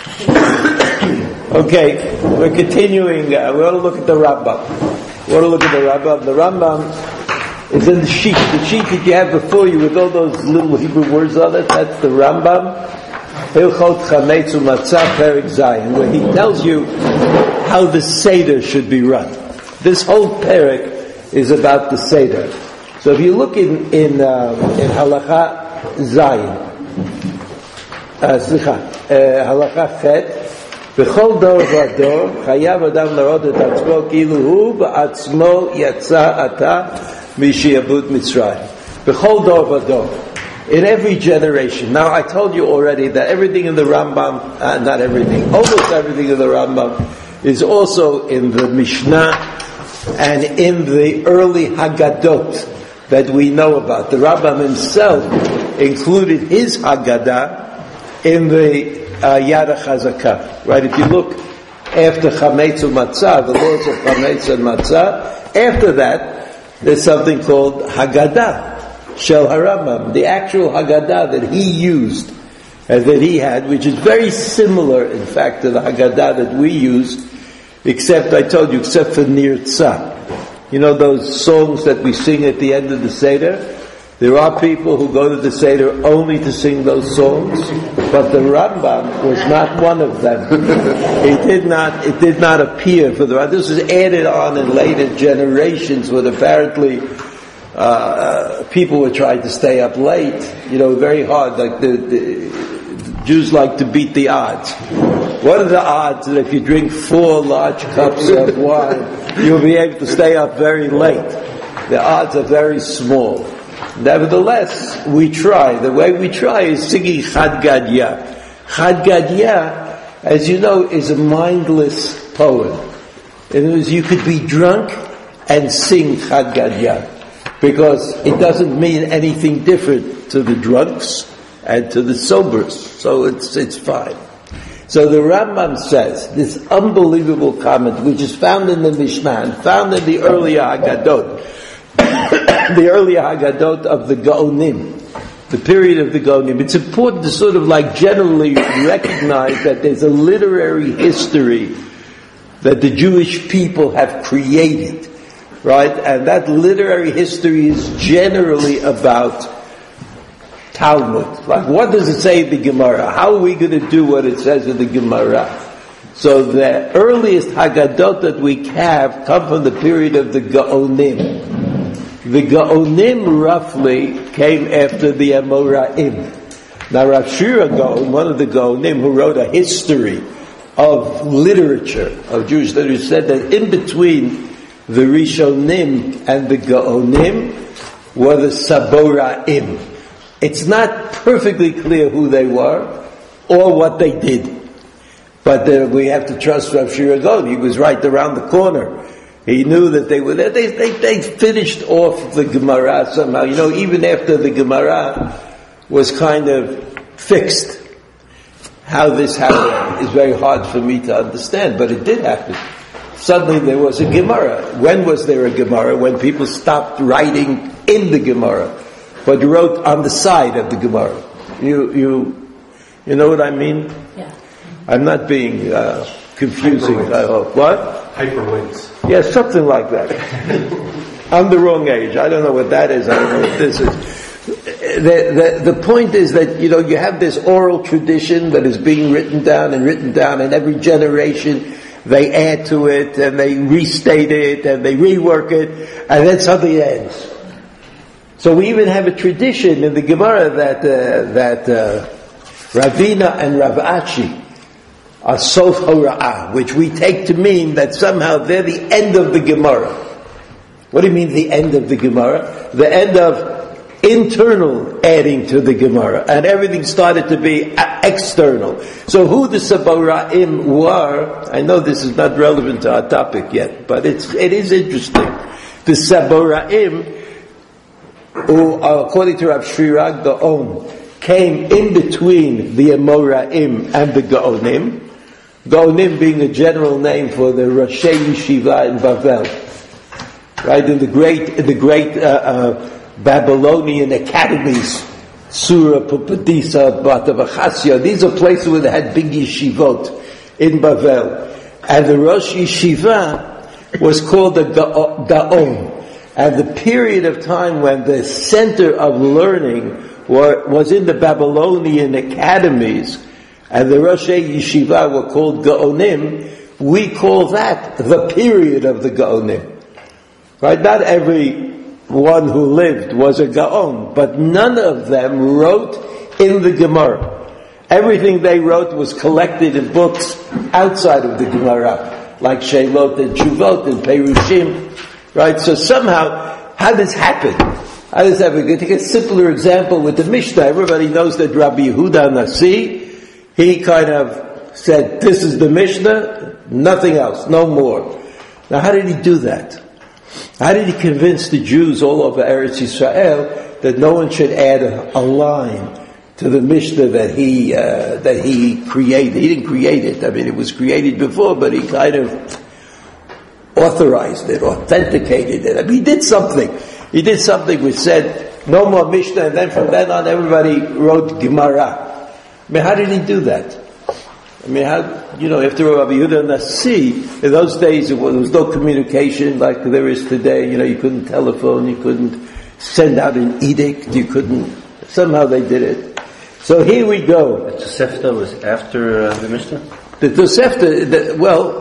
Okay, we're continuing. We want to look at the Rambam. The Rambam is in the sheet that you have before you with all those little Hebrew words on it. That's the Rambam. Hilchot Chametz Umatzah Perek Zayin, where he tells you how the Seder should be run. This whole Perek is about the Seder. So if you look in Halacha Zayin, Halacha Chet, בכל דור ודור חייב אדם לראות את עצמו כאילו הוא בעצמו יצא עתה משעבוד מצרים. בכל דור ודור. In every generation. Now I told you already that everything in the Rambam, not everything, almost everything in the Rambam is also in the Mishnah and in the early Haggadot that we know about. The Rambam himself included his Haggadah in the Yad HaChazakah. Right? If you look after Chametz Umatzah, the laws of Chametz and Matzah, after that, there's something called Haggadah, Shel HaRambam, the actual Haggadah that he used, and that he had, which is very similar, in fact, to the Haggadah that we use, except for Nir Tzah. You know those songs that we sing at the end of the Seder? There are people who go to the Seder only to sing those songs, but the Rambam was not one of them. It did not appear for the Rambam. This was added on in later generations when apparently people were trying to stay up late, very hard, like the Jews like to beat the odds. What are the odds that if you drink 4 large cups of wine, you'll be able to stay up very late? The odds are very small. Nevertheless, we try. The way we try is singing Chad Gadya. Chad Gadya, as you know, is a mindless poem. In other words, you could be drunk and sing Chad Gadya, because it doesn't mean anything different to the drunks and to the sobers. So it's fine. So the Rambam says this unbelievable comment, which is found in the Mishnah and found in the earlier Haggadot, the earlier Haggadot of the Gaonim, the period of the Gaonim. It's important to sort of like generally recognize that there's a literary history that the Jewish people have created, right? And that literary history is generally about Talmud. Like, what does it say in the Gemara? How are we going to do what it says in the Gemara? So the earliest Haggadot that we have come from the period of the Gaonim. The Gaonim roughly came after the Amoraim. Now Rav Shira Gaon, one of the Gaonim who wrote a history of literature, of Jewish literature, said that in between the Rishonim and the Gaonim were the Saboraim. It's not perfectly clear who they were or what they did. But we have to trust Rav Shira Gaon. He was right around the corner. He knew that they were there. They finished off the Gemara somehow. Even after the Gemara was kind of fixed, how this happened is very hard for me to understand, but it did happen. Suddenly there was a Gemara. When was there a Gemara? When people stopped writing in the Gemara, but wrote on the side of the Gemara. You know what I mean? Yeah. I'm not being confusing, I hope. What? Hyperlinks. Yeah, something like that. I'm the wrong age. I don't know what that is. I don't know what this is. The point is that, you have this oral tradition that is being written down, and every generation they add to it, and they restate it, and they rework it, and then something ends. So we even have a tradition in the Gemara that Ravina and Rav Ashi are Sof Hora'ah, which we take to mean that somehow they're the end of the Gemara. What do you mean the end of the Gemara? The end of internal adding to the Gemara, and everything started to be external. So who the Saboraim were, I know this is not relevant to our topic yet, but it is interesting. The Saboraim, who according to Rav Shira Gaon, came in between the Amoraim and the Gaonim. Gaonim being a general name for the Roshei Yeshiva in Bavel, right? In the great Babylonian academies Sura, Pupadisa, Batavachasya. These are places where they had big yeshivot in Bavel. And the Rosh Yeshiva was called the Gaon. And the period of time when the center of learning was in the Babylonian academies, and the Rosh Yeshiva were called Gaonim, we call that the period of the Gaonim. Right? Not every one who lived was a Gaon, but none of them wrote in the Gemara. Everything they wrote was collected in books outside of the Gemara, like Sheilot and Tshuvot and Perushim. Right? So somehow, how does this happen? How does that happen? Take a simpler example with the Mishnah. Everybody knows that Rabbi Yehuda Nasi, he kind of said, this is the Mishnah, nothing else, no more. Now how did he do that? How did he convince the Jews all over Eretz Yisrael that no one should add a line to the Mishnah that he created? He didn't create it. I mean, it was created before, but he kind of authorized it, authenticated it. I mean, he did something. He did something which said, no more Mishnah, and then from then on everybody wrote Gemara. I mean, how did he do that? I mean, after Rabbi Yehuda Nasi, in those days there was no communication like there is today. You couldn't telephone, you couldn't send out an edict, somehow they did it. So here we go. The Tosefta was after the Mishnah? The Tosefta,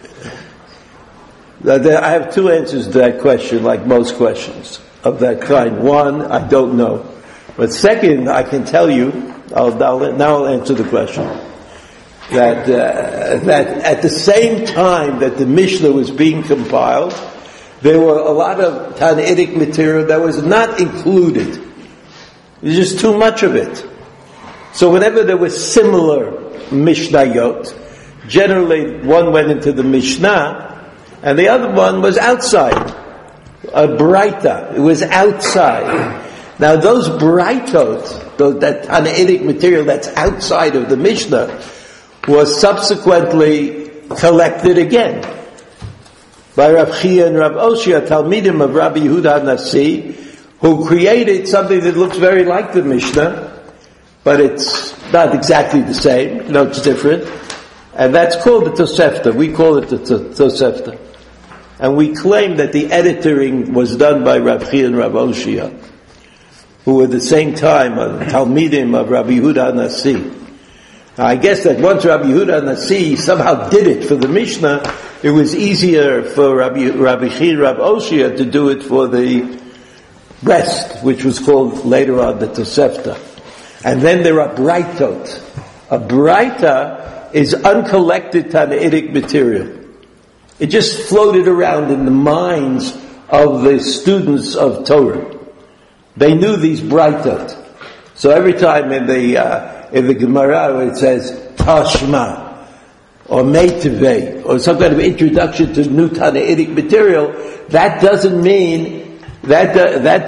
I have two answers to that question, like most questions of that kind. One, I don't know. But second, I can tell you, I'll answer the question, that at the same time that the Mishnah was being compiled, there were a lot of Tanaitic material that was not included. There's just too much of it. So whenever there was similar Mishnayot, generally one went into the Mishnah, and the other one was outside. A Braita. It was outside. Now those Braitot, that Tanaitic material that's outside of the Mishnah, was subsequently collected again by Rav Chia and Rav Oshia, Talmidim of Rabbi Yehuda Nasi, who created something that looks very like the Mishnah, but it's not exactly the same. It's different. And that's called the Tosefta. We call it the Tosefta. And we claim that the editoring was done by Rav Chia and Rav Oshia, who were at the same time Talmidim of Rabbi Yehuda Nasi. Now, I guess that once Rabbi Yehuda Nasi somehow did it for the Mishnah, it was easier for Rabbi Chia and Rav Oshia to do it for the rest, which was called later on the Tosefta. And then there are Braitot. A Braita is uncollected Tanaitic material. It just floated around in the minds of the students of Torah. They knew these Braitot. So every time in the Gemara it says Tashma or Meitivei or some kind of introduction to new Tanaitic material, that doesn't mean that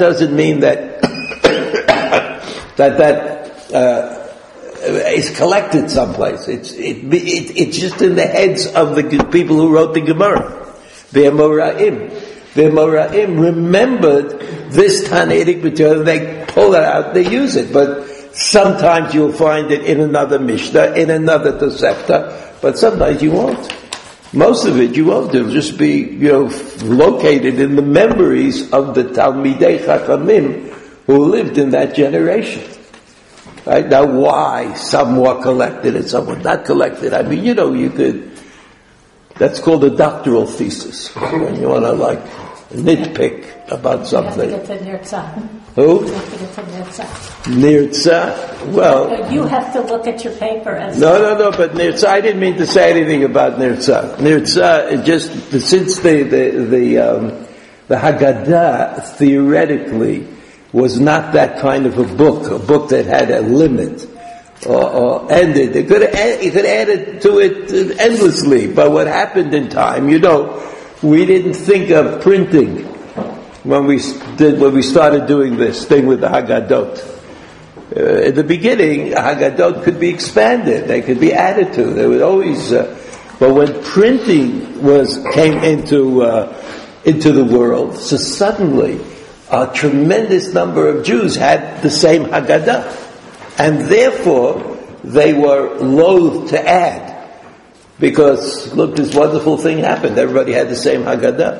is collected someplace. It's just in the heads of the people who wrote the Gemara. The Amoraim remembered this Tanaitic material, they pull it out, they use it. But sometimes you'll find it in another Mishnah, in another Tosefta, but sometimes you won't. Most of it you won't. It'll just be, located in the memories of the Talmidei Chachamim who lived in that generation. Right? Now why some were collected and some were not collected? I mean, you could, that's called a doctoral thesis. When you want to nitpick about something. You have to get to Nirtzah. Who? You have to get to Nirtzah. Nirtzah? Well. You have to look at your paper and No, but Nirtzah, I didn't mean to say anything about Nirtzah. Nirtzah, just, since the Haggadah, theoretically, was not that kind of a book that had a limit or ended. You could add it to it endlessly, but what happened in time, we didn't think of printing when we started doing this thing with the Haggadot. In the beginning, Haggadot could be expanded; they could be added to. They would always, but when printing came into the world, so suddenly a tremendous number of Jews had the same Haggadah. And therefore, they were loath to add. Because, look, this wonderful thing happened. Everybody had the same Haggadah.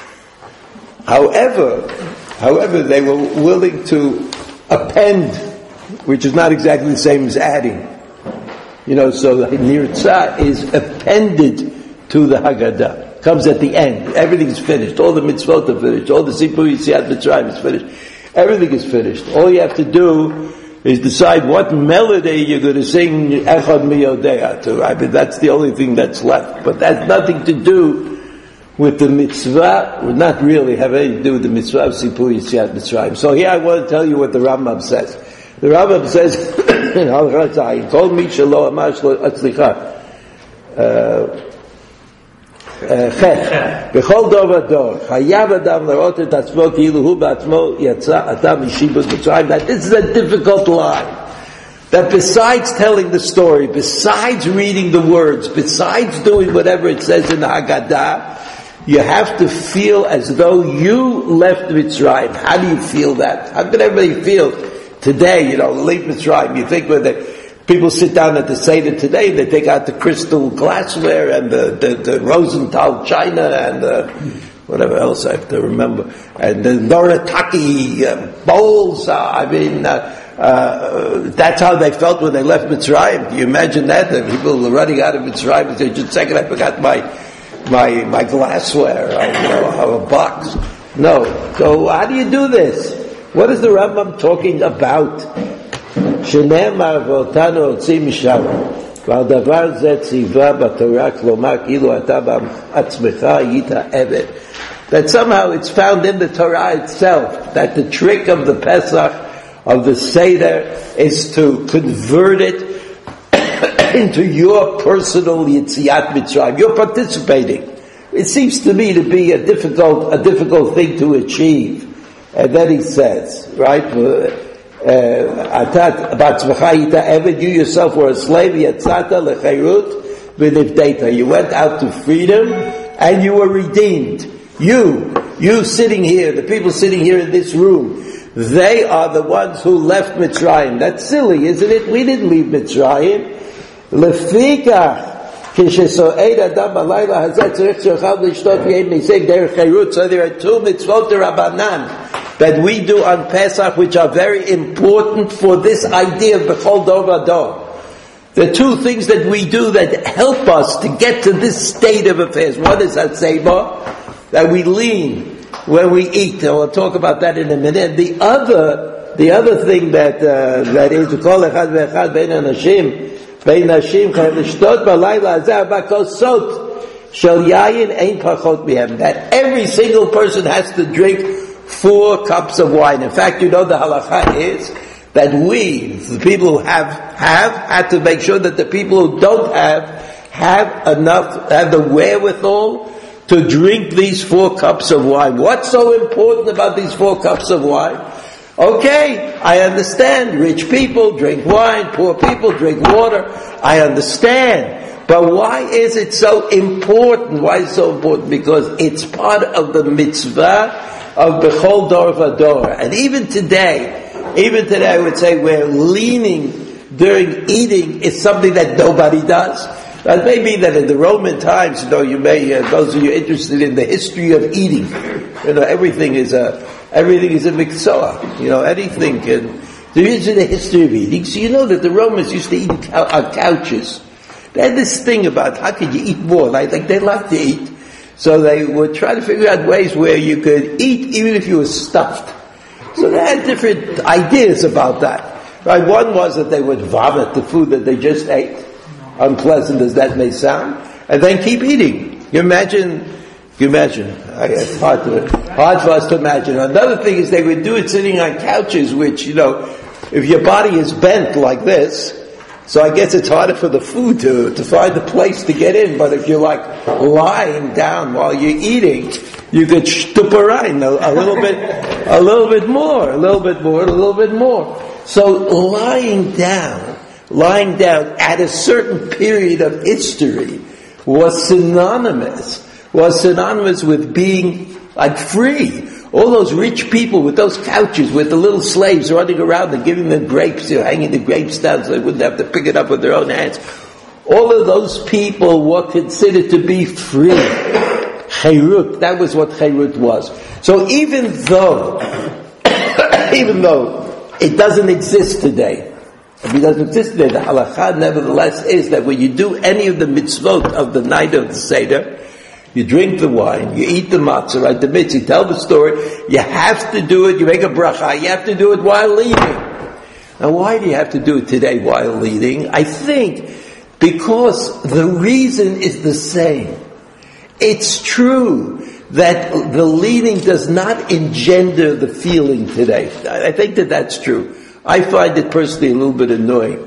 However, they were willing to append, which is not exactly the same as adding. So the Nirtzah is appended to the Haggadah. Comes at the end. Everything's finished. All the mitzvot are finished. All the Sipur Yetziat Mitzrayim is finished. Everything is finished. All you have to do is decide what melody you're going to sing Echad Miyodea to. I mean, that's the only thing that's left. But that has nothing to do with the mitzvah, would not really have anything to do with the mitzvah of Sipur Yetziat Mitzrayim. So here I want to tell you what the Rambam says. The Rambam says, in Halakha Zayin, Kol mi shelo amar shelo atzlicha, בכל דור ודור חייב אדם לראות את עצמו כאילו הוא בעצמו יצא עתה משיבוט מצרים. That this is a difficult line. That besides telling the story, besides reading the words, besides doing whatever it says in the Haggadah, you have to feel as though you left Mitzrayim. How do you feel that? How can everybody feel today, leave Mitzrayim? You think when people sit down at the Seder today, they take out the crystal glassware and the Rosenthal china and whatever else I have to remember, and the Noritake bowls. That's how they felt when they left Mitzrayim. Do you imagine that? The people were running out of Mitzrayim and say, just a second, I forgot my glassware, a box. No. So how do you do this? What is the Rambam talking about? שנאמר ואותנו הוציא משם ועל דבר זה ציווה בתורה כלומר כאילו אתה בעצמך היית עבד. That somehow it's found in the Torah itself that the trick of the Pesach, of the Seder, is to convert it into your personal Yetziat Mitzrayim. You're participating. It seems to me to be a difficult thing to achieve. And then he says, right, you yourself were a slave, you went out to freedom and you were redeemed. You sitting here, the people sitting here in this room, they are the ones who left Mitzrayim. That's silly, isn't it? We didn't leave Mitzrayim. So there are two mitzvot d'Rabbanan that we do on Pesach, which are very important for this idea of B'chol Dor V'Dor. The two things that we do that help us to get to this state of affairs. One is Hatzeba, that we lean when we eat, and we'll talk about that in a minute. The other thing that is Kol Echad Ve'Echad Bein Anashim Nashim L'Shtot B'Layla Hazeh B'Kosot Shel Yayin Ein Pachot Mihem. That every single person has to drink 4 cups of wine. In fact, the halacha is that we, the people who have had to make sure that the people who don't have the wherewithal to drink these 4 cups of wine. What's so important about these 4 cups of wine? Okay, I understand. Rich people drink wine, poor people drink water. I understand. But why is it so important? Why is it so important? Because it's part of the mitzvah of B'chol Dor V'Dor. And even today I would say we're leaning during eating is something that nobody does. It may be that in the Roman times, you may, those of you interested in the history of eating, everything is a miktsah. Anything can. There is the history of eating. So you know that the Romans used to eat on couches. They had this thing about how could you eat more? Like they loved to eat. So they would try to figure out ways where you could eat even if you were stuffed. So they had different ideas about that. Right? One was that they would vomit the food that they just ate, unpleasant as that may sound, and then keep eating. You imagine? It's hard for us to imagine. Another thing is they would do it sitting on couches, which, if your body is bent like this, so I guess it's harder for the food to find a place to get in, but if you're lying down while you're eating, you could shtuparein a little bit more. So lying down at a certain period of history was synonymous with being free, All those rich people with those couches, with the little slaves running around and giving them grapes, hanging the grapes down so they wouldn't have to pick it up with their own hands. All of those people were considered to be free. Chayrut, that was what Chayrut was. So even though it doesn't exist today, the halakha nevertheless is that when you do any of the mitzvot of the night of the Seder, you drink the wine, you eat the matzah, right, the mitzvah, you tell the story, you have to do it, you make a bracha, you have to do it while leading. Now why do you have to do it today while leading? I think because the reason is the same. It's true that the leading does not engender the feeling today. I think that that's true. I find it personally a little bit annoying.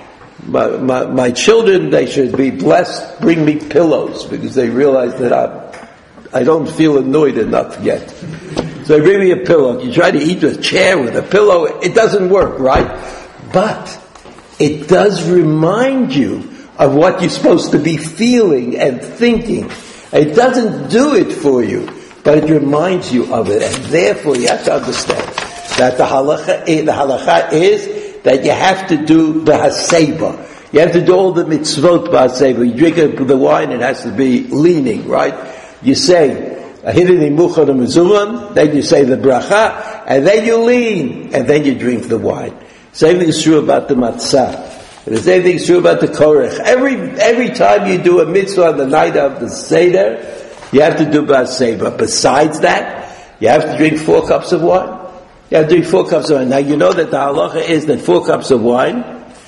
My children, they should be blessed, bring me pillows, because they realize that I don't feel annoyed enough yet. So they bring me a pillow. You try to eat with a chair with a pillow, it doesn't work, right? But it does remind you of what you're supposed to be feeling and thinking. It doesn't do it for you, but it reminds you of it, and therefore you have to understand that the halacha is that you have to do the haseba. You have to do all the mitzvot b'haseba. You drink the wine, it has to be leaning, right? You say, ahidini muchad mezuman, then you say the bracha, and then you lean, and then you drink the wine. Same thing is true about the matzah. The same thing is true about the korech. Every time you do a mitzvah on the night of the Seder, you have to do b'haseba. Besides that, you have to drink 4 cups of wine. You have to drink 4 cups of wine. Now you know that the halacha is that 4 cups of wine,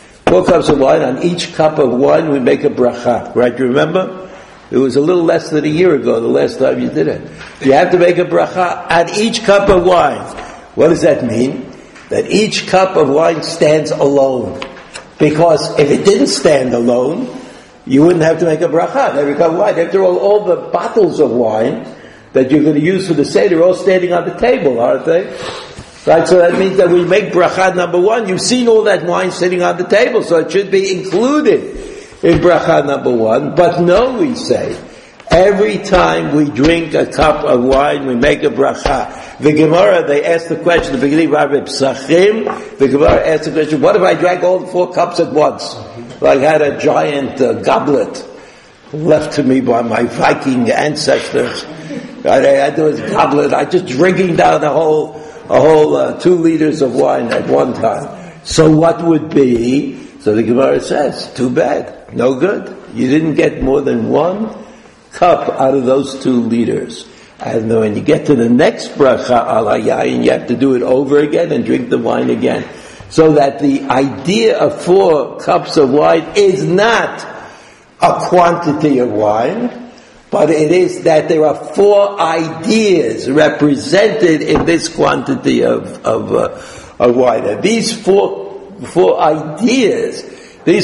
on each cup of wine we make a bracha. Right, you remember? It was a little less than a year ago, the last time you did it. You have to make a bracha at each cup of wine. What does that mean? That each cup of wine stands alone. Because if it didn't stand alone, you wouldn't have to make a bracha on every cup of wine. After all the bottles of wine that you're going to use for the Seder are all standing on the table, aren't they? Right, so that means that we make bracha number 1. You've seen all that wine sitting on the table, so it should be included in bracha number 1. But no, we say, every time we drink a cup of wine, we make a bracha. The Gemara, they asked the question, the beginning of Rabbi Psachim, the Gemara asked the question, what if I drank all 4 cups at once? Like I had a giant goblet left to me by my Viking ancestors. I had this goblet, I just drinking down a whole 2 liters of wine at one time. So what would be? So the Gemara says, too bad, no good. You didn't get more than 1 cup out of those 2 liters. And when you get to the next bracha al hayayin, you have to do it over again and drink the wine again. So that the idea of 4 cups of wine is not a quantity of wine, but it is that there are 4 ideas represented in this quantity of wine. And these four ideas, the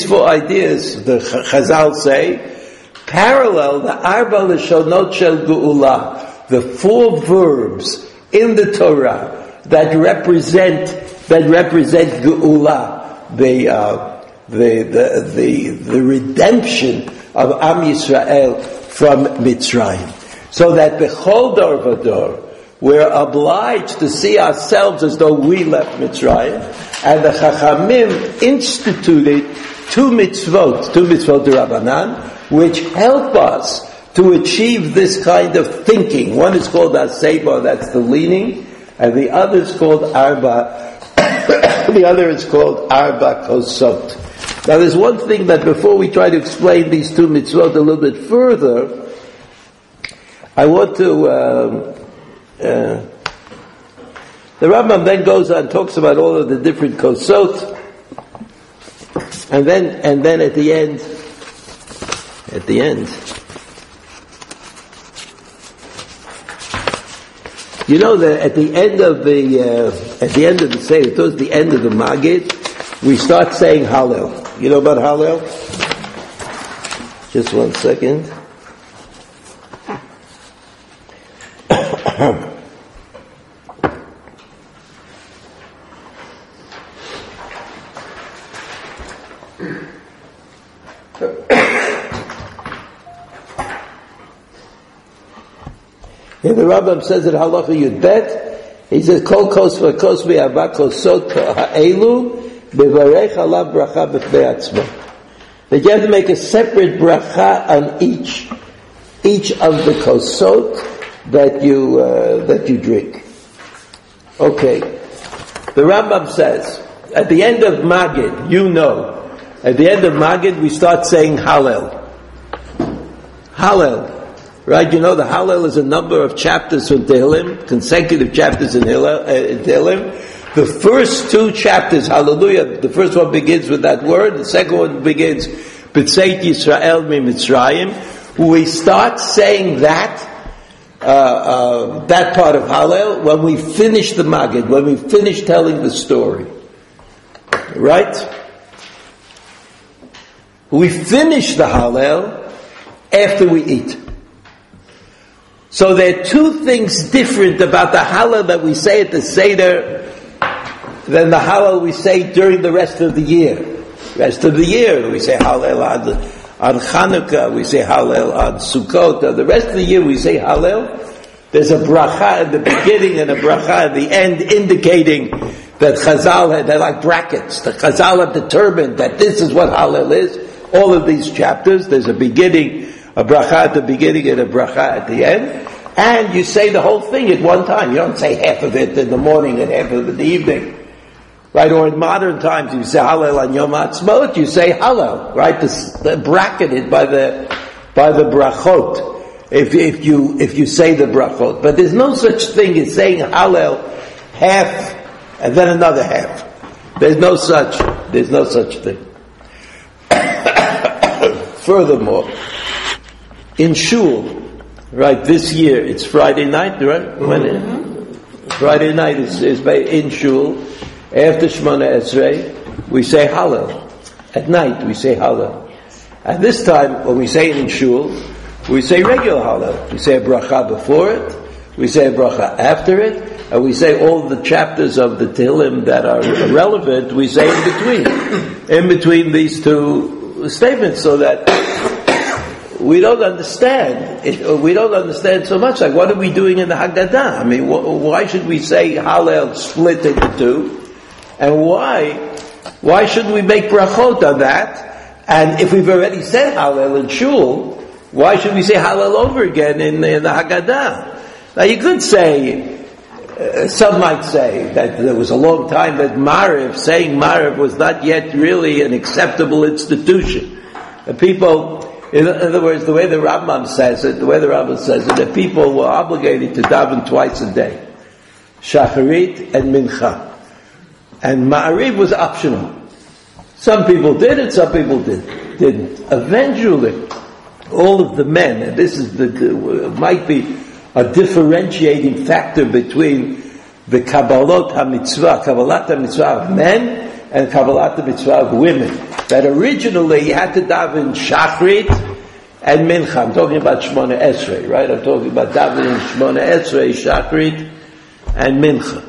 Chazal say, parallel the arba leshonot shel geula, the 4 verbs in the Torah that represent geula, the redemption of Am Yisrael from Mitzrayim. So that bechol dor vador, we're obliged to see ourselves as though we left Mitzrayim, and the Chachamim instituted 2 mitzvot d'Rabbanan, which help us to achieve this kind of thinking. One is called Haseba, that's the leaning, and the other is called Arba, Arba Kosot. Now there's one thing that before we try to explain these 2 mitzvot a little bit further, I want to, the Rambam then goes on and talks about all of the different kosot, and then at the end, you know that at the end of the Seder, towards the end of the Magid, we start saying Hallel. You know about Hallel? Just one second. Yeah, the Rambam says that Halacha Yud Bet, He says, Kol kos v'kos v'yava kosot ha'elu bevarech alav bracha b'fnei atzmo. That you have to make a separate bracha on each of the kosot that you drink. Okay. The Rambam says, at the end of Magid, at the end of Magid we start saying Hallel. Hallel. Right? You know the Hallel is a number of chapters from Tehillim, consecutive chapters in Tehillim. The first two chapters, Hallelujah, the first one begins with that word, the second one begins, B'tzeit Yisrael miMitzrayim. We start saying that part of Hallel when we finish the Magid, when we finish telling the story. Right? We finish the Hallel after we eat. So there are two things different about the Hallel that we say at the Seder than the Hallel we say during the rest of the year. Rest of the year we say Hallel on Chanukah, we say Hallel on Sukkot. The rest of the year we say Hallel. There's a bracha at the beginning and a bracha at the end indicating that Chazal, they're like brackets. The Chazal have determined that this is what Hallel is. All of these chapters, there's a beginning, a bracha at the beginning and a bracha at the end. And you say the whole thing at one time. You don't say half of it in the morning and half of it in the evening. Right? Or in modern times, you say Hallel on Yom Ha'atzmaut, you say Hallel, right? Bracketed by the brachot. If you say the brachot. But there's no such thing as saying Hallel half and then another half. There's no such thing. Furthermore, in shul, right, this year it's Friday night, right? Friday night is in shul. After Shemona Esrei, we say Hallel. At night we say Hallel. At this time, when we say it in shul, we say regular Hallel. We say a bracha before it, we say a bracha after it, and we say all the chapters of the Tehillim that are relevant, we say in between these two statements, so that we don't understand so much. Like, what are we doing in the Haggadah? I mean, why should we say Hallel split into two? And why shouldn't we make brachot on that? And if we've already said Hallel in shul, why should we say Hallel over again in the Haggadah? Now you could say, some might say that there was a long time that saying Mariv was not yet really an acceptable institution. And people, in other words, the way the Rambam says it, that people were obligated to daven twice a day. Shacharit and Mincha. And Ma'ariv was optional. Some people did it, some people didn't. Eventually, all of the men, and this is might be a differentiating factor between the Kabbalat HaMitzvah of men and Kabbalat HaMitzvah of women. That originally you had to daven Shachrit and Mincha. I'm talking about Shemona Esrei, right? I'm talking about davening Shemona Esrei, Shachrit, and Mincha.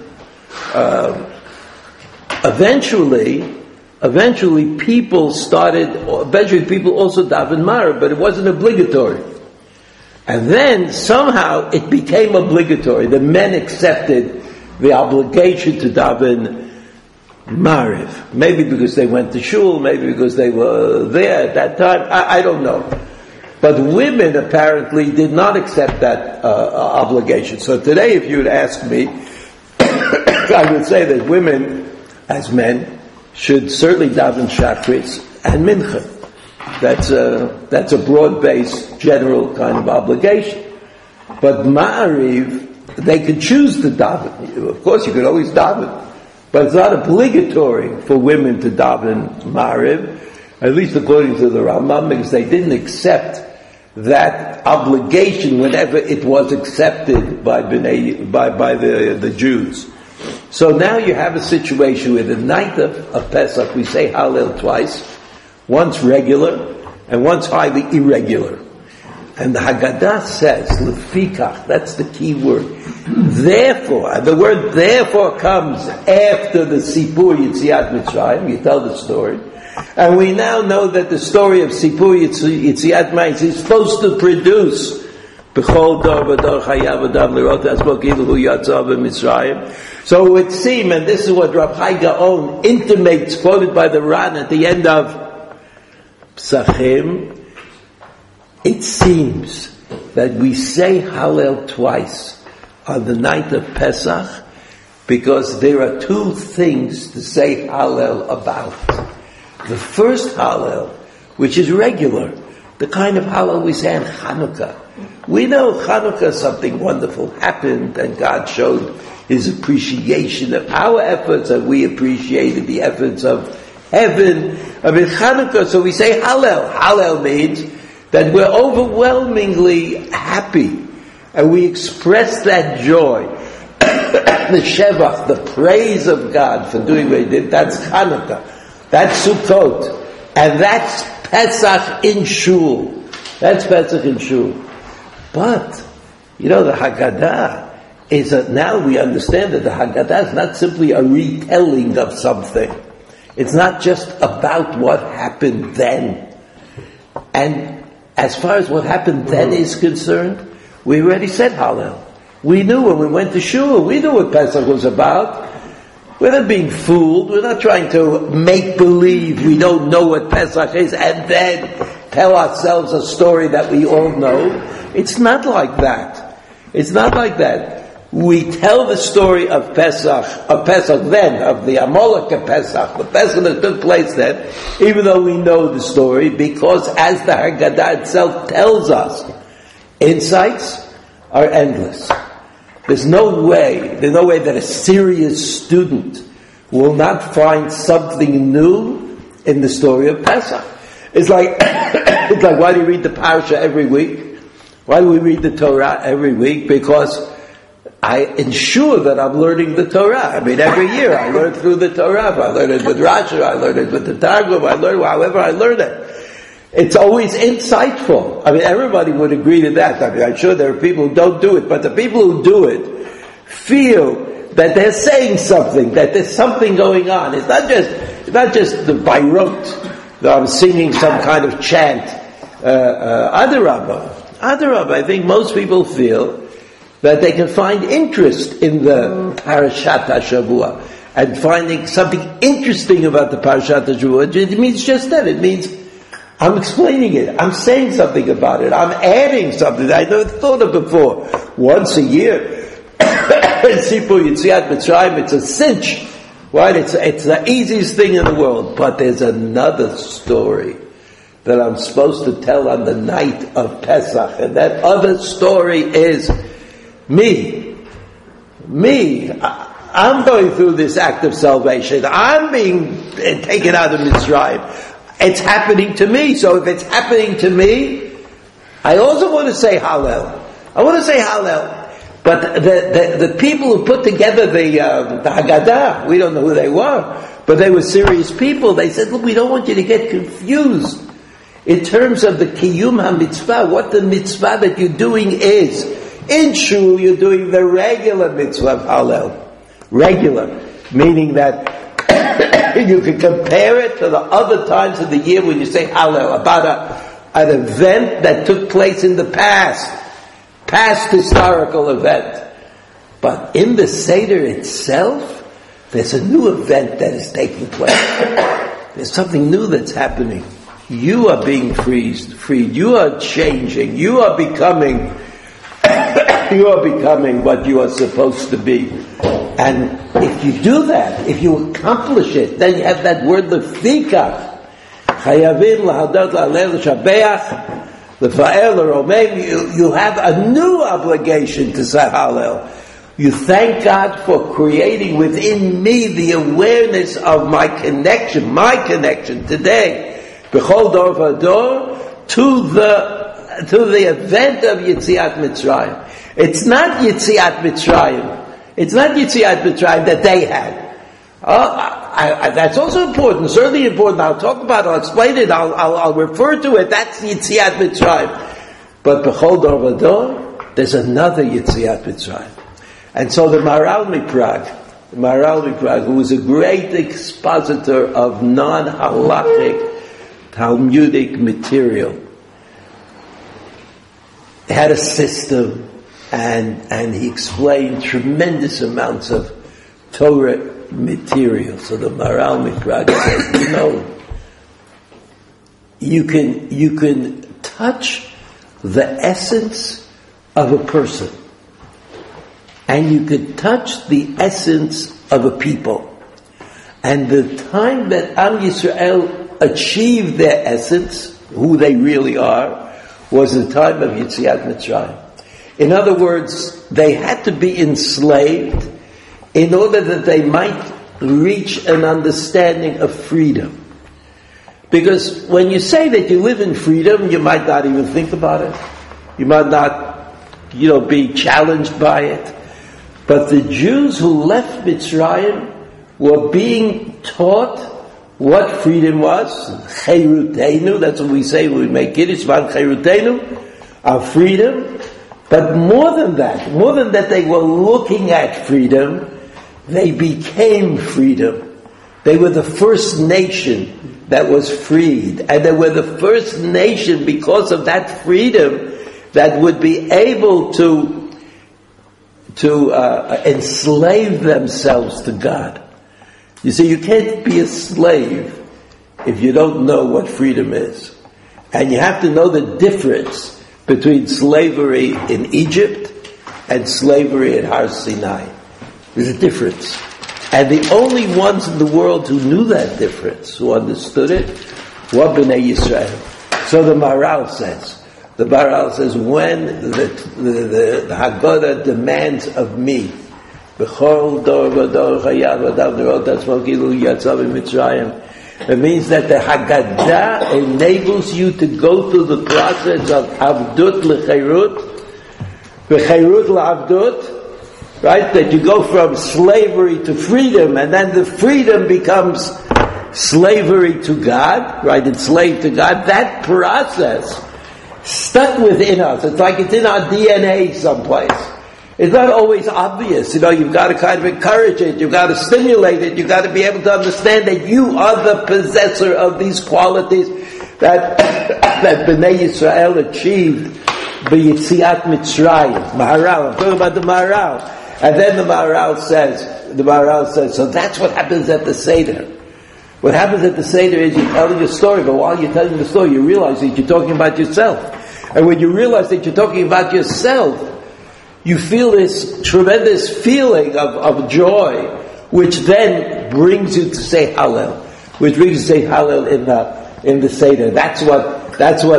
Eventually people also davened Marav, but it wasn't obligatory. And then somehow it became obligatory. The men accepted the obligation to daven Marav. Maybe because they went to shul, maybe because they were there at that time. I don't know. But women apparently did not accept that obligation. So today, if you would ask me, I would say that women, as men, should certainly daven Shachrit and Mincha. That's a broad-based, general kind of obligation. But Ma'ariv, they could choose to daven. Of course, you could always daven, but it's not obligatory for women to daven Ma'ariv, at least according to the Rambam, because they didn't accept that obligation whenever it was accepted by the Jews. So now you have a situation where the night of Pesach we say Hallel twice, once regular and once highly irregular. And the Haggadah says, Lefikach, that's the key word. Therefore, the word therefore comes after the Sipur Yetziat Mitzrayim, you tell the story. And we now know that the story of Sipur Yetziat Mitzrayim is supposed to produce B'chol dor v'dor chayav adam l'rot atzmo kilu hu yatsa b'Mitzrayim. So it would seem, and this is what Rav Chai Gaon intimates, quoted by the Ran at the end of Psachim, it seems that we say Hallel twice on the night of Pesach because there are two things to say Hallel about. The first Hallel, which is regular, the kind of Hallel we say on Hanukkah. We know Hanukkah, something wonderful happened and God showed His appreciation of our efforts and we appreciated the efforts of heaven. I mean Hanukkah, so we say Hallel. Hallel means that we're overwhelmingly happy and we express that joy. The Shevach, the praise of God for doing what He did, that's Hanukkah. That's Sukkot. And that's Pesach in Shul. That's Pesach in Shul. But, the Haggadah is now we understand that the Haggadah is not simply a retelling of something. It's not just about what happened then. And as far as what happened then is concerned, we already said Hallel. We knew when we went to Shul, we knew what Pesach was about. We're not being fooled. We're not trying to make believe we don't know what Pesach is and then tell ourselves a story that we all know. It's not like that. It's not like that. We tell the story of Pesach then, of the Amalek Pesach, the Pesach that took place then, even though we know the story, because as the Haggadah itself tells us, insights are endless. There's no way that a serious student will not find something new in the story of Pesach. It's like, why do you read the Parsha every week? Why do we read the Torah every week? Because I ensure that I'm learning the Torah. I mean, every year I learn through the Torah. I learn it with Rashi, I learn it with the Targum, I learn however I learn it. It's always insightful. I mean, everybody would agree to that. I mean, I'm sure there are people who don't do it, but the people who do it feel that they're saying something, that there's something going on. It's not just the Bayrut, that I'm singing some kind of chant. Adarabah, I think most people feel that they can find interest in the Parashat HaShavua and finding something interesting about the Parashat HaShavua. It means just that. It means I'm explaining it. I'm saying something about it. I'm adding something I never thought of before. Once a year, Sipur Yetziat Mitzrayim, it's a cinch. Right? It's the easiest thing in the world. But there's another story that I'm supposed to tell on the night of Pesach. And that other story is me. I'm going through this act of salvation. I'm being taken out of Mitzrayim. It's happening to me. So if it's happening to me, I also want to say Hallel. But the people who put together the Haggadah, we don't know who they were, but they were serious people. They said, look, we don't want you to get confused in terms of the Kiyum HaMitzvah, what the mitzvah that you're doing is. In Shul, you're doing the regular mitzvah of Hallel. Regular. Meaning that you can compare it to the other times of the year when you say Hallel, about an event that took place in the past historical event. But in the Seder itself, there's a new event that is taking place. There's something new that's happening. You are being freed. You are changing. You are becoming what you are supposed to be. And if you do that, if you accomplish it, then you have that word lefikach. Chayavim lahadot la'aleh l'shabeach l'fa'el l'romem. You have a new obligation to say Hallel. You thank God for creating within me the awareness of my connection today, b'chol dor v'dor, to the event of Yetziat Mitzrayim. It's not Yetziat Mitzrayim. It's not Yetziat Mitzrayim that they had. That's also important, certainly important. I'll talk about it, I'll explain it, I'll refer to it. That's Yetziat Mitzrayim. But b'chol dor v'dor, there's another Yetziat Mitzrayim. And so the Maharal Miprag, who was a great expositor of non-halachic Talmudic material, had a system, and he explained tremendous amounts of Torah material. So the Maharal Mikrag said, you can touch the essence of a person, and you can touch the essence of a people. And the time that Am Yisrael achieved their essence, who they really are, was the time of Yetziat Mitzrayim. In other words, they had to be enslaved in order that they might reach an understanding of freedom. Because when you say that you live in freedom, you might not even think about it. You might not, be challenged by it. But the Jews who left Mitzrayim were being taught what freedom was. Chayruteinu, that's what we say when we make Kiddush, Chayruteinu, our freedom. But more than that they were looking at freedom, they became freedom. They were the first nation that was freed. And they were the first nation, because of that freedom, that would be able to enslave themselves to God. You see, you can't be a slave if you don't know what freedom is. And you have to know the difference between slavery in Egypt and slavery at Har Sinai. There's a difference. And the only ones in the world who knew that difference, who understood it, were Bnei Yisrael. So the Maharal says, when the Haggadah demands of me, it means that the Haggadah enables you to go through the process of Avdut l'Chairut, V'Chairut l'Avdut, right? That you go from slavery to freedom, and then the freedom becomes slavery to God, right? Enslaved to God. That process stuck within us. It's like it's in our DNA someplace. It's not always obvious. You've got to kind of encourage it. You've got to stimulate it. You've got to be able to understand that you are the possessor of these qualities that Bnei Yisrael achieved by Yetziat Mitzrayim. Maharal. I'm talking about the Maharal. And then the Maharal says, so that's what happens at the Seder. What happens at the Seder is you're telling a story, but while you're telling the story, you realize that you're talking about yourself. And when you realize that you're talking about yourself, you feel this tremendous feeling of joy, which then brings you to say Hallel. Which brings you to say Hallel in the Seder. That's what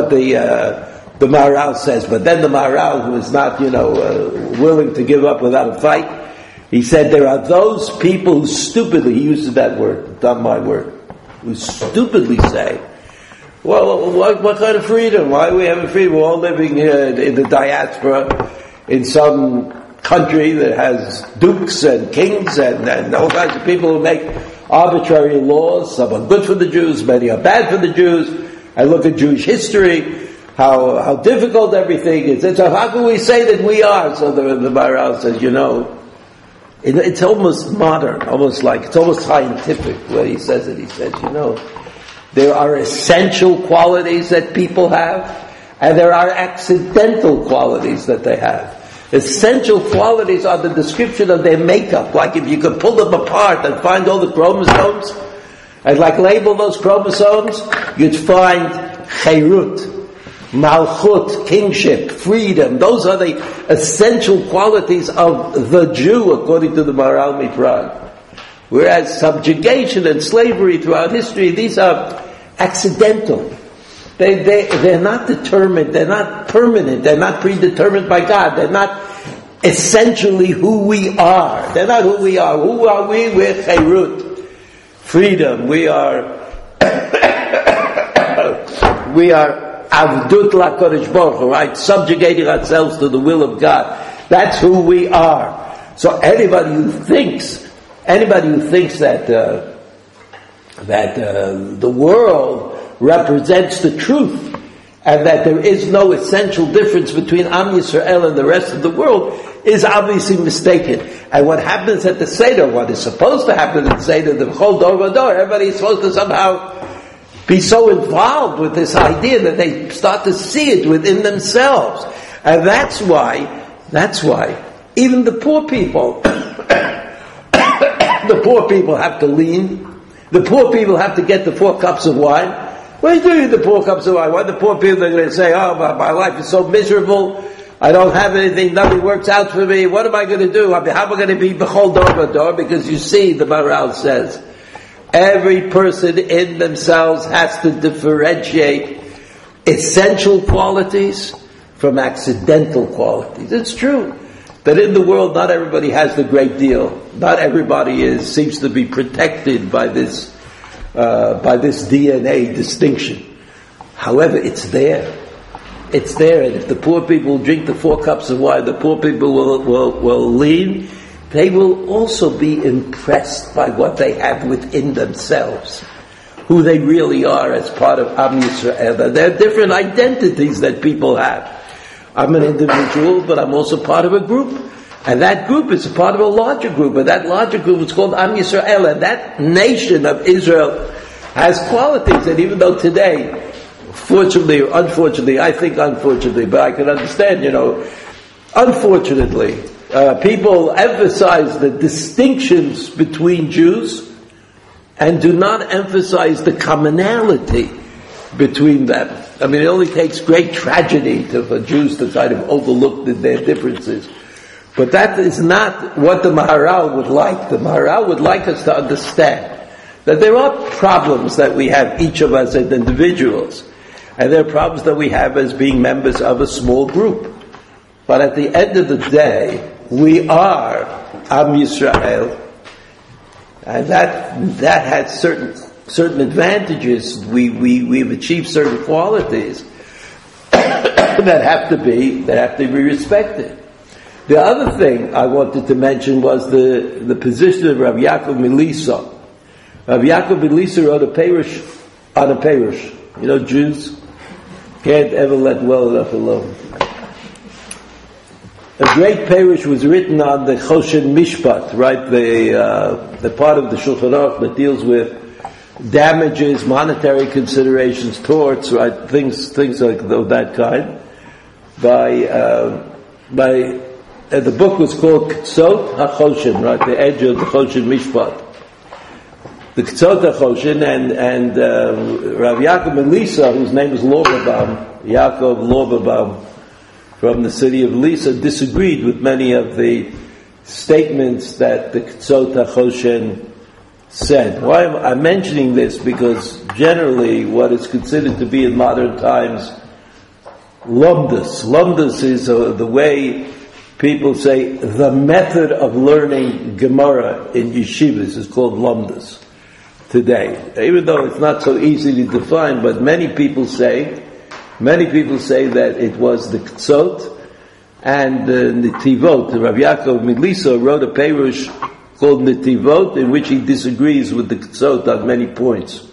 the Maharal says. But then the Maharal, who is not, willing to give up without a fight, he said there are those people who stupidly, he uses that word, not my word, who stupidly say, well, what kind of freedom? Why are we having freedom? We're all living here in the diaspora, in some country that has dukes and kings and all kinds of people who make arbitrary laws. Some are good for the Jews, many are bad for the Jews. I look at Jewish history, how difficult everything is. And so how can we say that we are? So the Maharal says, it's almost modern, it's almost scientific when he says it. He says, there are essential qualities that people have, and there are accidental qualities that they have. Essential qualities are the description of their makeup. Like if you could pull them apart and find all the chromosomes, and label those chromosomes, you'd find Chairut, Malchut, kingship, freedom. Those are the essential qualities of the Jew, according to the Maharal Mikrag. Whereas subjugation and slavery throughout history, these are accidental. They're not determined, they're not permanent, they're not predetermined by God, they're not essentially who we are. They're not who we are. Who are we? We're Chairut, freedom. We are Avdut LaKadosh Baruch Hu, right? Subjugating ourselves to the will of God. That's who we are. So anybody who thinks that the world represents the truth, and that there is no essential difference between Am Yisrael and the rest of the world, is obviously mistaken. And what happens at the Seder, what is supposed to happen at the Seder, the Chol Dor Vador, everybody is supposed to somehow be so involved with this idea that they start to see it within themselves. And that's why, even the poor people, the poor people have to lean. The poor people have to get the 4 cups of wine. What are you doing with the 4 cups of wine? Why the poor people are going to say, oh, my life is so miserable, I don't have anything, nothing works out for me, what am I going to do? How am I going to be b'chol dor v'dor? Because you see, the Maharal says, every person in themselves has to differentiate essential qualities from accidental qualities. It's true that in the world not everybody has the great deal. Not everybody seems to be protected by this DNA distinction. However, it's there. It's there, and if the poor people drink the 4 cups of wine, the poor people will lean. They will also be impressed by what they have within themselves, who they really are as part of Am Yisrael. There are different identities that people have. I'm an individual, but I'm also part of a group. And that group is a part of a larger group. And that larger group is called Am Yisrael. And that nation of Israel has qualities. And even though today, fortunately or unfortunately, I think unfortunately, but I can understand, unfortunately, people emphasize the distinctions between Jews and do not emphasize the commonality between them. I mean, it only takes great tragedy for Jews to kind of overlook their differences. But that is not what the Maharal would like. The Maharal would like us to understand that there are problems that we have, each of us as individuals, and there are problems that we have as being members of a small group. But at the end of the day, we are Am Yisrael, and that has certain advantages. We've achieved certain qualities that have to be respected. The other thing I wanted to mention was the position of Rav Yaakov Milisa. Rav Yaakov Milisa wrote a perush on a perush. Jews can't ever let well enough alone. A great perush was written on the Choshen Mishpat, right? The part of the Shulchan Aruch that deals with damages, monetary considerations, torts, right? Things like of that kind. The book was called Ktsot HaChoshen, right? The edge of the Choshen Mishpat. The Ktsot HaChoshen and Rav Yaakov Milisa, whose name is Loberbaum, Yaakov Loberbaum, from the city of Lisa, disagreed with many of the statements that the Ktsot HaChoshen said. Why am I mentioning this? Because generally what is considered to be in modern times Lumdus. Lumdus is the way people say the method of learning Gemara in yeshivas is called Lumdus today. Even though it's not so easy to define, but many people say that it was the Ktsot and the Netivot. Rav Yaakov Milisa wrote a perush called Netivot, in which he disagrees with the Ktsot on many points.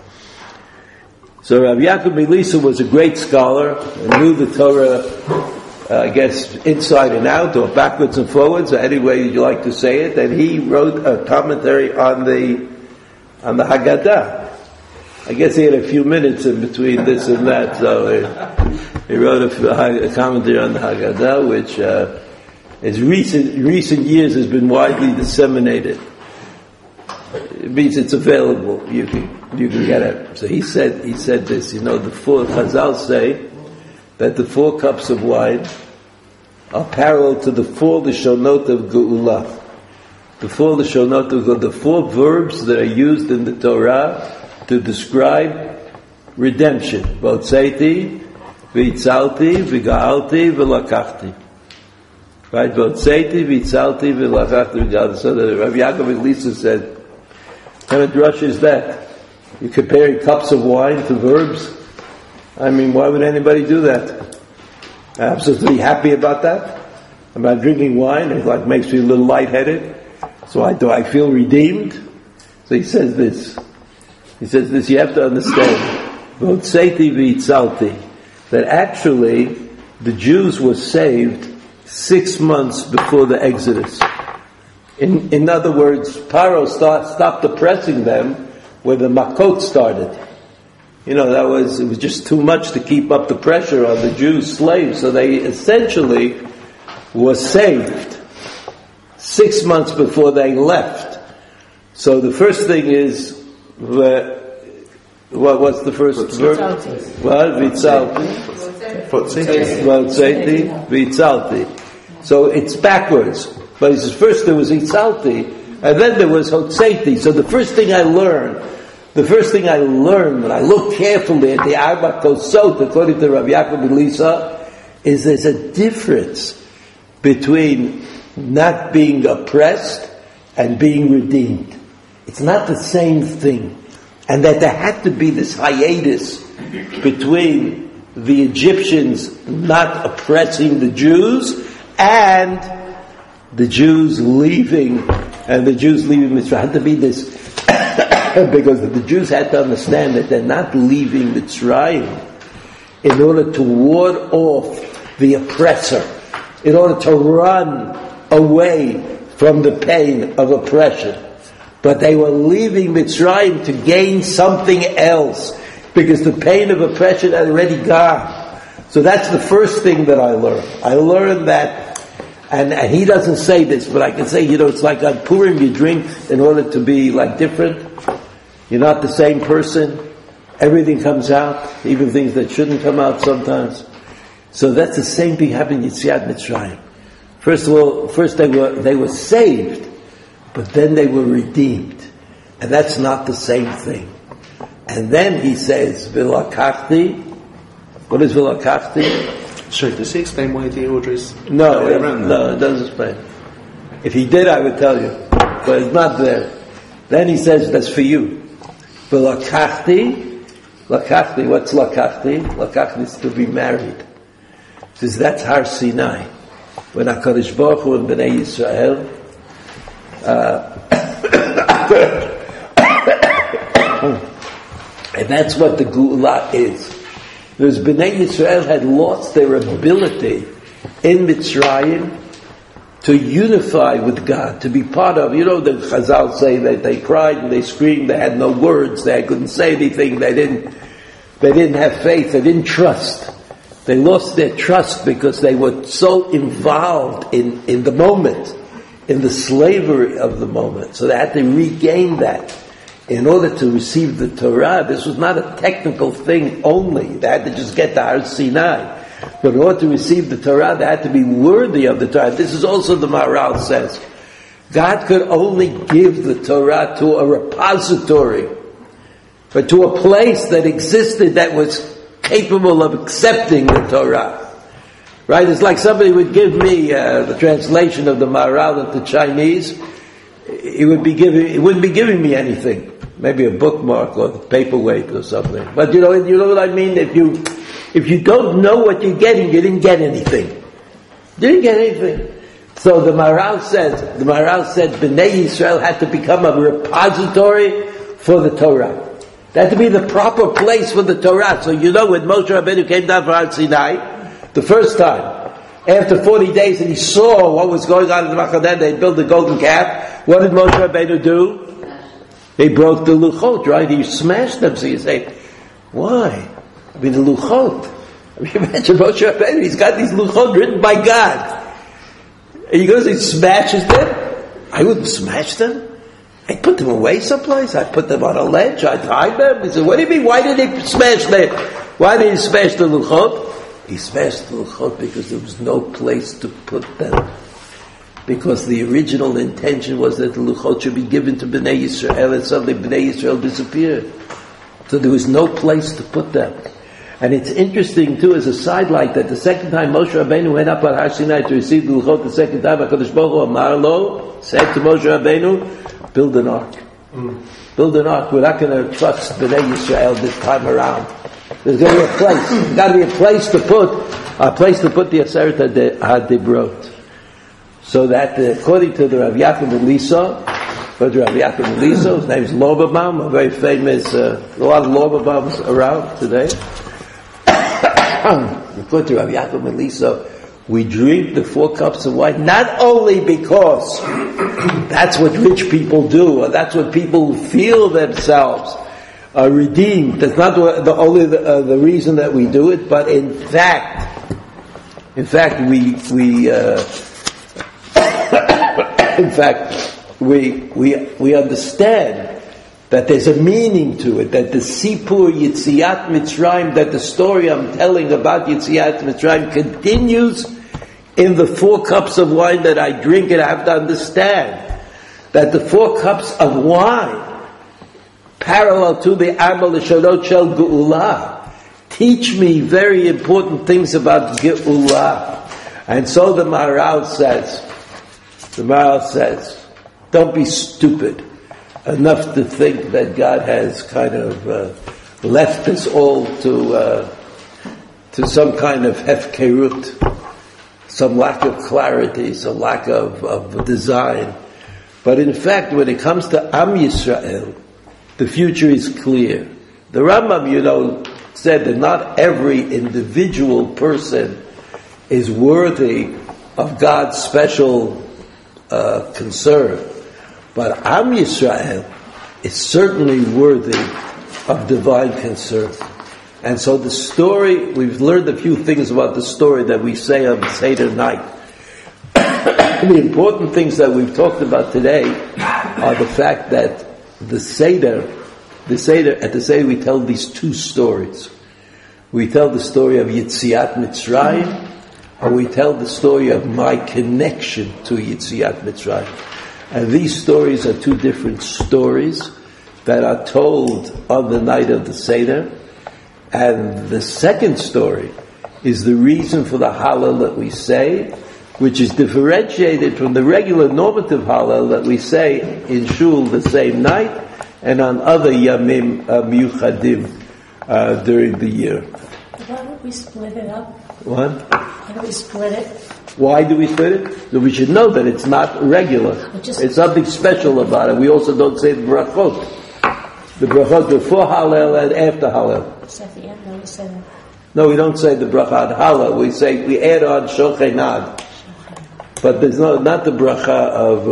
So Rav Yaakov Milisa was a great scholar and knew the Torah, I guess, inside and out, or backwards and forwards, or any way you like to say it. And he wrote a commentary on the Haggadah. I guess he had a few minutes in between this and that, so he wrote a commentary on the Haggadah, which in recent years has been widely disseminated. It means it's available. You can get it. So he said this. The Chazal say that the 4 cups of wine are parallel to the 4 Lashonot of Geula. The 4 Lashonot of Geula, the 4 verbs that are used in the Torah to describe redemption. Votzeiti, v'itzalti, v'ga'alti, v'lakachti. Right? Votzeiti, v'itzalti, v'lakachti, v'ga'alti. So the Rav Yaakov Milisa said, what kind of drush is that? You're comparing cups of wine to verbs? I mean, why would anybody do that? I'm supposed to be happy about that? About drinking wine? It makes me a little lightheaded. So do I feel redeemed? So he says this. You have to understand, Votzeiti v'itzalti, that actually the Jews were saved 6 months before the Exodus. In other words, Paro stopped oppressing them where the Makot started. it was just too much to keep up the pressure on the Jews slaves. So they essentially were saved 6 months before they left. So the first thing is, what's the first verse? Vitzalti. Vitzalti. So it's backwards. But he says first there was Itzalti, and then there was Hotzeiti. So the first thing I learned when I looked carefully at the Arba Kosot, according to Rabbi Yaakov ben Lisa, is there's a difference between not being oppressed and being redeemed. It's not the same thing. And that there had to be this hiatus between the Egyptians not oppressing the Jews and the Jews leaving Mitzrayim. There had to be this, because the Jews had to understand that they're not leaving Mitzrayim in order to ward off the oppressor, in order to run away from the pain of oppression. But they were leaving Mitzrayim to gain something else, because the pain of oppression had already gone. So that's the first thing that I learned. I learned that, and he doesn't say this, but I can say, it's like on Purim you drink in order to be like different. You're not the same person. Everything comes out, even things that shouldn't come out sometimes. So that's the same thing happened in Yetziat Mitzrayim. First they were saved, but then they were redeemed. And that's not the same thing. And then he says, V'lakachti. What is V'lakachti? Sorry, does he explain why the order is... No, it doesn't explain. If he did, I would tell you. But it's not there. Then he says, that's for you. V'lakachti. Lakachti, what's lakachti? Lakachti is to be married. He says, that's Har Sinai. When HaKadosh Baruch Hu and Bnei Yisrael and that's what the Geulah is. Because Bnei Yisrael had lost their ability in Mitzrayim to unify with God, to be part of, the Chazal say that they cried and they screamed, they had no words, they couldn't say anything, they didn't have faith, they didn't trust. They lost their trust because they were so involved in the moment, in the slavery of the moment. So they had to regain that. In order to receive the Torah, this was not a technical thing only. They had to just get to Har Sinai. But in order to receive the Torah, they had to be worthy of the Torah. This is also the Maharal says. God could only give the Torah to a repository, but to a place that existed that was capable of accepting the Torah. Right? It's like somebody would give me the translation of the Maharal into Chinese. It wouldn't be giving me anything. Maybe a bookmark or a paperweight or something. But you know what I mean? If you don't know what you're getting, you didn't get anything. You didn't get anything. So the Maharal said Bnei Yisrael had to become a repository for the Torah. That had to be the proper place for the Torah. So when Moshe Rabbeinu came down from Har Sinai, the first time, after 40 days, and he saw what was going on in the Machadan, they built the golden calf. What did Moshe Rabbeinu do? He broke the luchot, right? He smashed them. So you say, why? The luchot. Imagine Moshe Rabbeinu, he's got these luchot written by God. And he goes and smashes them? I wouldn't smash them. I'd put them away someplace. I'd put them on a ledge. I'd hide them. He said, what do you mean? Why did he smash them? Why did he smash the luchot? He smashed the luchot because there was no place to put them. Because the original intention was that the luchot should be given to Bnei Yisrael, and suddenly Bnei Yisrael disappeared. So there was no place to put them. And it's interesting too, as a sidelight, that the second time Moshe Rabbeinu went up on Har Sinai to receive the luchot, the second time HaKadosh Baruch Hu Amar Lo said to Moshe Rabbeinu, build an ark. Build an ark. We're not going to trust Bnei Yisrael this time around. There's going to be a place. There's got to be a place to put the Aseret HaDibrot. So that, according to the Rav Yaakov ben Lisa, his name is Lobabam, a very famous, a lot of Lobabams around today. According to Rav Yaakov ben Lisa, we drink the 4 cups of wine not only because that's what rich people do, or that's what people who feel themselves are redeemed. That's not the reason that we do it, but in fact, we understand that there's a meaning to it, that the Sipur Yitziat Mitzrayim, that the story I'm telling about Yitziat Mitzrayim continues in the 4 cups of wine that I drink, and I have to understand that the 4 cups of wine, parallel to the Amal Shalot Shel Geula, teach me very important things about Geula. And so the Maharal says, don't be stupid enough to think that God has kind of left us all to some kind of hefkerut, some lack of clarity, some lack of design. But in fact, when it comes to Am Yisrael, the future is clear. The Rambam, said that not every individual person is worthy of God's special concern. But Am Yisrael is certainly worthy of divine concern. And so the story, we've learned a few things about the story that we say on Seder night. The important things that we've talked about today are the fact that at the Seder we tell these 2 stories. We tell the story of Yitziat Mitzrayim, or we tell the story of my connection to Yitziat Mitzrayim. And these stories are 2 different stories that are told on the night of the Seder. And the second story is the reason for the Hallel that we say, which is differentiated from the regular normative Hallel that we say in Shul the same night and on other Yamim Miyuchadim during the year. Why would we split it up? What? Why do we split it? Why do we split it? So we should know that it's not regular. It's something special about it. We also don't say the brachot. The brachot before Hallel and after Hallel. It's at the end, no, we say that. No, we don't say the bracha at Hallel. We add on Shochenad. But there's not the bracha of...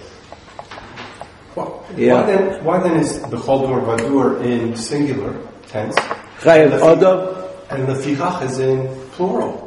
Why then is the Choldor Vadur in singular tense? Chayav Adam. And the Fichach is in plural.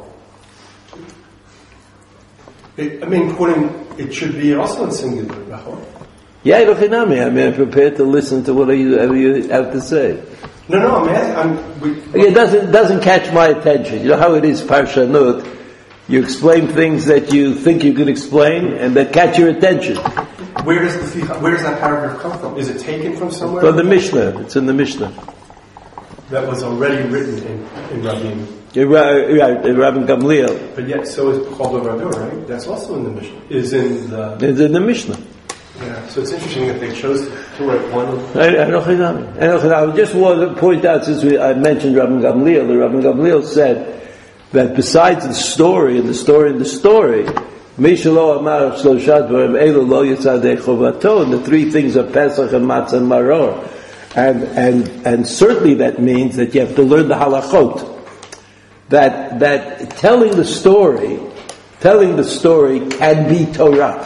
It should be also in singular. Yeah, I'm prepared to listen to whatever you have to say. No, it doesn't catch my attention. You know how it is, Parshanut. You explain things that you think you could explain and that catch your attention. Where does that paragraph come from? Is it taken from somewhere? From the Mishnah. It's in the Mishnah. That was already written in Rabbi. Right, in Rabbi Gamliel. But yet, so is Choldor Vadur, right? That's also in the Mishnah. It's in the Mishnah. Yeah, so it's interesting that they chose to write one. I just want to point out, since I mentioned Rabbi Gamliel, the Rabbi Gamliel said that besides the story, and the story, and the 3 things are Pesach and Matzah and Maror. And certainly that means that you have to learn the halachot. That telling the story can be Torah.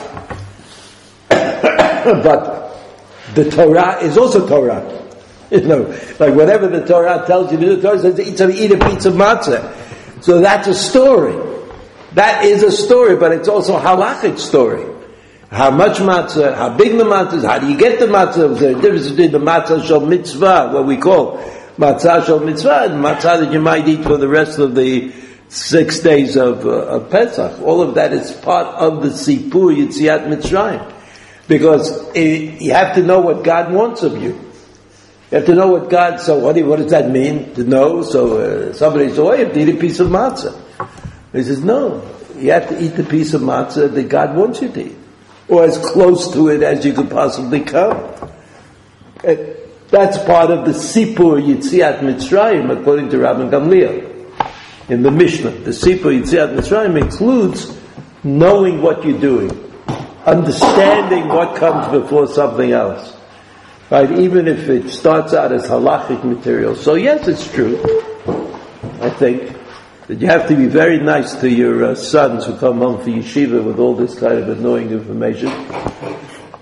But the Torah is also Torah. Like whatever the Torah tells you to do, the Torah says eat a piece of matzah. So that's a story. That is a story, but it's also a halachic story. How much matzah, how big the matzah is, how do you get the matzah? There's a difference between the matzah shel mitzvah, what we call matzah shel mitzvah, and matzah that you might eat for the rest of the 6 days of Pesach. All of that is part of the Sipur Yitziat Mitzrayim. Because you have to know what God wants of you. You have to know what God, so what does that mean? To know, so somebody says, you have to eat a piece of matzah. He says, no, you have to eat the piece of matzah that God wants you to eat. Or as close to it as you could possibly come. That's part of the Sipur Yitziat Mitzrayim, according to Rabbi Gamliel. In the Mishnah, the Sipur Yitziat Mitzrayim includes knowing what you're doing. Understanding what comes before something else. Right? Even if it starts out as halachic material. So yes, it's true. I think that you have to be very nice to your sons who come home for yeshiva with all this kind of annoying information.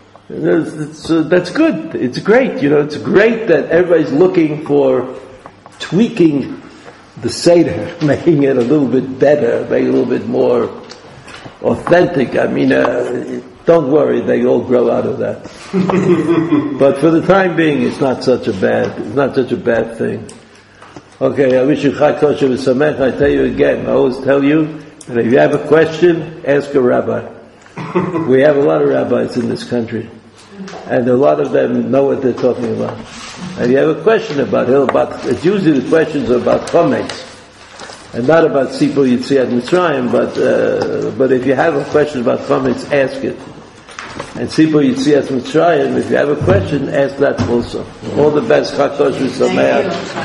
That's good. It's great. It's great that everybody's looking for tweaking the Seder, making it a little bit better, making it a little bit more authentic. I mean, don't worry, they all grow out of that. But for the time being, it's not such a bad thing. Okay, I wish you Chag Kosher V'Samech. I tell you again, I always tell you that if you have a question, ask a rabbi. We have a lot of rabbis in this country, and a lot of them know what they're talking about. And you have a question about it's usually the questions are about Chometz, and not about Sipur Yetziat Mitzrayim, but if you have a question about Chometz, ask it. And Sipur Yetziat Mitzrayim, if you have a question, ask that also. All the best, Chag Kosher V'Samech.